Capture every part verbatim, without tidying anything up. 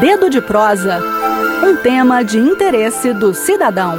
Dedo de Prosa, um tema de interesse do cidadão.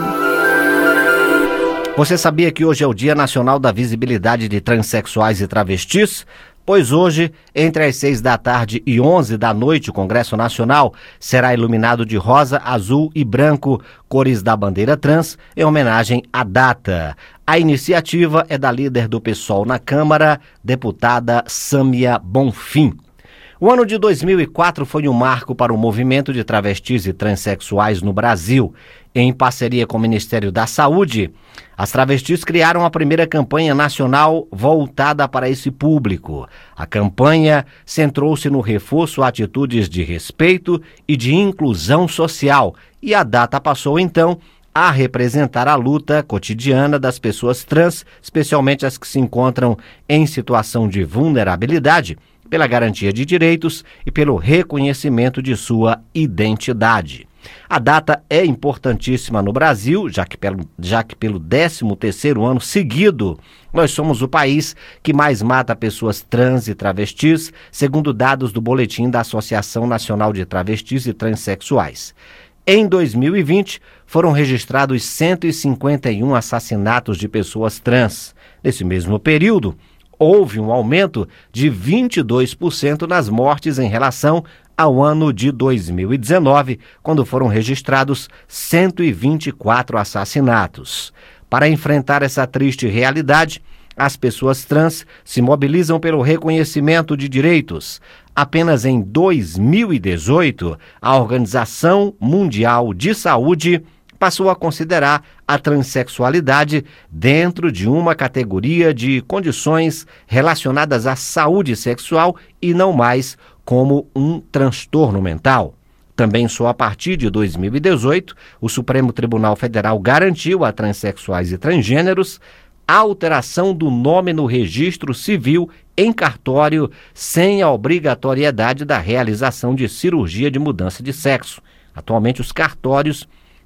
Você sabia que hoje é o Dia Nacional da Visibilidade de Transsexuais e Travestis? Pois hoje, entre as seis da tarde e onze da noite, o Congresso Nacional será iluminado de rosa, azul e branco, cores da bandeira trans, em homenagem à data. A iniciativa é da líder do PSOL na Câmara, deputada Sâmia Bonfim. O ano de dois mil e quatro foi um marco para o movimento de travestis e transexuais no Brasil. Em parceria com o Ministério da Saúde, as travestis criaram a primeira campanha nacional voltada para esse público. A campanha centrou-se no reforço a atitudes de respeito e de inclusão social, e a data passou, então, a representar a luta cotidiana das pessoas trans, especialmente as que se encontram em situação de vulnerabilidade, pela garantia de direitos e pelo reconhecimento de sua identidade. A data é importantíssima no Brasil, já que pelo, já que pelo décimo terceiro ano seguido, nós somos o país que mais mata pessoas trans e travestis, segundo dados do Boletim da Associação Nacional de Travestis e Transsexuais. Em dois mil e vinte, foram registrados cento e cinquenta e um assassinatos de pessoas trans. Nesse mesmo período, houve um aumento de vinte e dois por cento nas mortes em relação ao ano de dois mil e dezenove, quando foram registrados cento e vinte e quatro assassinatos. Para enfrentar essa triste realidade, as pessoas trans se mobilizam pelo reconhecimento de direitos. Apenas em dois mil e dezoito, a Organização Mundial de Saúde passou a considerar a transexualidade dentro de uma categoria de condições relacionadas à saúde sexual e não mais como um transtorno mental. Também só a partir de dois mil e dezoito, o Supremo Tribunal Federal garantiu a transexuais e transgêneros a alteração do nome no registro civil em cartório sem a obrigatoriedade da realização de cirurgia de mudança de sexo. Atualmente, os cartórios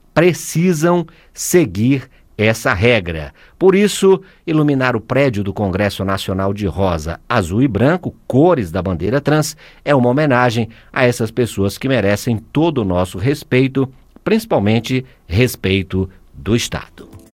precisam seguir essa regra. Por isso, iluminar o prédio do Congresso Nacional de rosa, azul e branco, cores da bandeira trans, é uma homenagem a essas pessoas que merecem todo o nosso respeito, principalmente respeito do Estado.